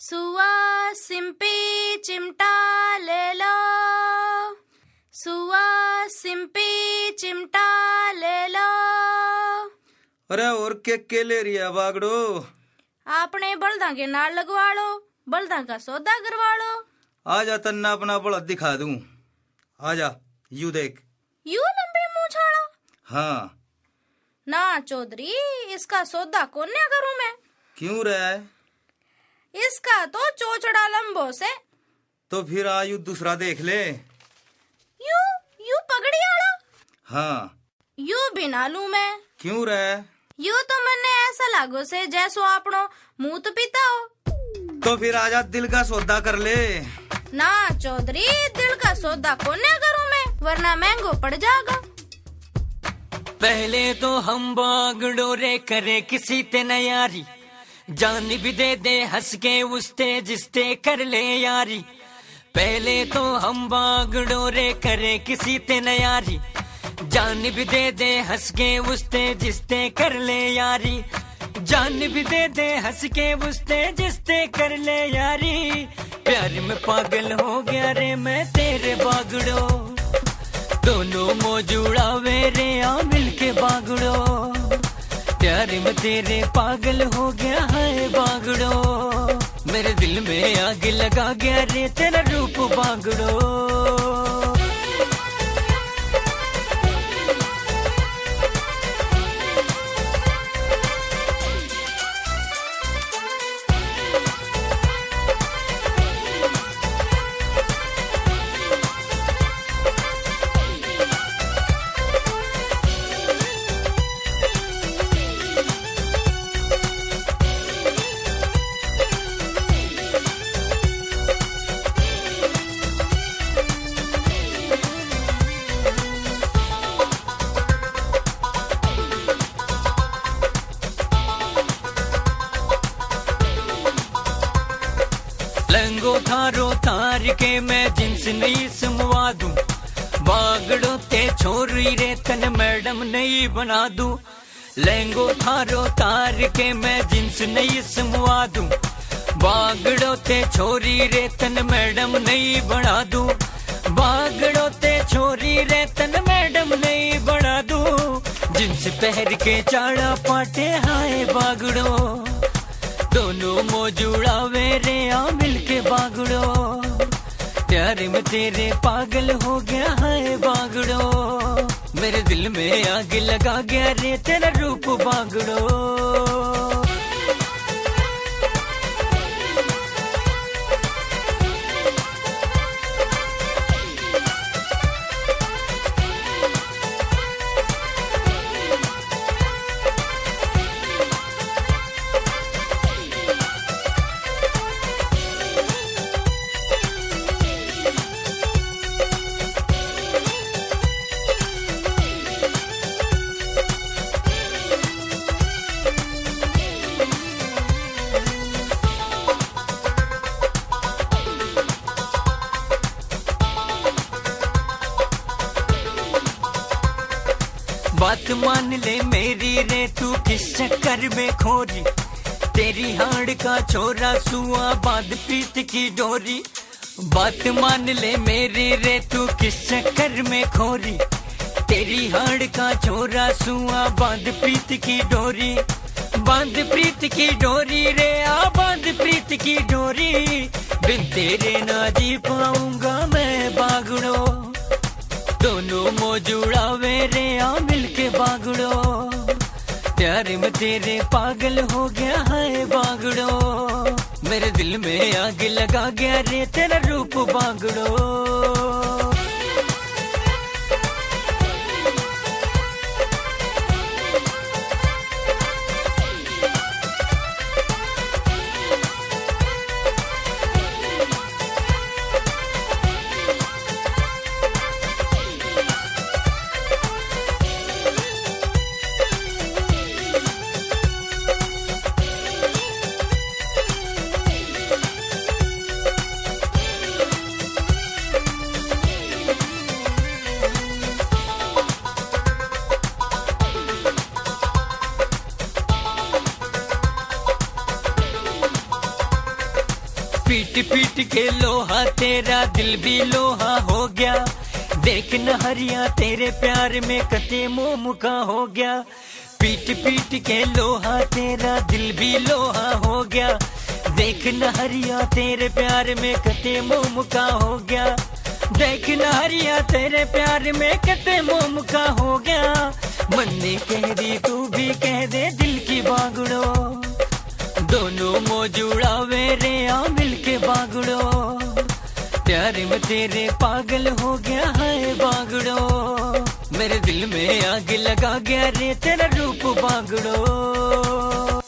सुआ सिंपी चिमटा ले लो, सुआ सिंपी चिमटा ले लो। अरे और के ले रही है बागड़ो? आपने बल्दा के नाल लगवा लो, बल्दा का सौदा करवा लो। आजा तन्ना अपना बलद दिखा दूं, आजा यू देख। यू लंबी मूंछाड़ा? हाँ। ना चौधरी, इसका सौदा कोन्या करूं मैं? क्यों रे? इसका तो चोचड़ा लंबो से। तो फिर आयु दूसरा देख ले। यू यू पगड़ी आला? हाँ। यू बिना लू मैं? क्यों रे? यू तो मन्ने ऐसा लागो से जैसो आपनो मुंह तो पीता हो। तो फिर आजा दिल का सौदा कर ले। ना चौधरी, दिल का सौदा कोन्या करूं मैं, वरना महंगो पड़ जाएगा। पहले तो हम बागड़ो रे करे किसी ते न यारी, जान भी दे हंस के उसते जिसते कर ले यारी। पहले तो हम बागड़ो रे करे किसी ते न यारी, जान भी दे हंस के उसते जिसते कर ले यारी। जान भी दे हंस के उसते जिसते कर ले यारी। प्यार में पागल हो गया रे मैं तेरे बागड़ो, दोनों मौजूड़ा वे रे आ मिलके बागड़ो। प्यार में तेरे पागल हो गया है बागड़ो, मेरे दिल में आग लगा गया रे तेरा रूप बागड़ो। लंगो थारो थार के मैं जिन्स नहीं समवा दूं, बागड़ो ते छोरी रे तन मैडम नहीं बना दूं। लंगो थारो तार के मैं जिन्स नहीं समवा दूं, बागड़ो ते छोरी रे तन मैडम नहीं बना दूं। बागड़ो ते छोरी रे तन मैडम नहीं बना दूं। जिन्स पहर के चाड़ा पाटे हाय बागड़ो, दोनों मौजूड़ा वे रे आ मिलके बागड़ो। प्यार में तेरे पागल हो गया है बागड़ो, मेरे दिल में आग लगा गया रे तेरा रूप बागड़ो। बात मान ले मेरी रे तू किस चक्कर में खोरी, तेरी हाड़ का छोरा सुआ बाद प्रीत की डोरी। बात मान ले मेरी रे तू किस चक्कर में खोरी, तेरी हाड़ का छोरा सुआ बाद प्रीत की डोरी। बांध प्रीत की डोरी रे आ बांध प्रीत की डोरी, बिन तेरे ना जी पाऊंगा मैं बागड़ो। दोनों मौजूड़ा वे रे आ मिलके बागड़ो, प्यार में तेरे पागल हो गया है बागड़ो। मेरे दिल में आग लगा गया रे तेरा रूप बागड़ो। पीट पीट के लोहा तेरा दिल भी लोहा हो गया। देख नहरिया तेरे प्यार में कते मुंह मुका हो गया। पीट पीट के लोहा तेरा दिल भी लोहा हो गया। देख नहरिया तेरे प्यार में कते मुंह मुका हो गया। देख नहरिया तेरे प्यार में कते मुंह मुका हो गया। मन ने कह दी तू भी कह दे दिल की बागड़ो, दोनों मौजूड़ा वे आ मिल के बागड़ो। प्यार में तेरे पागल हो गया है बागड़ो, मेरे दिल में आग लगा गया रे तेरा रूप बागड़ो।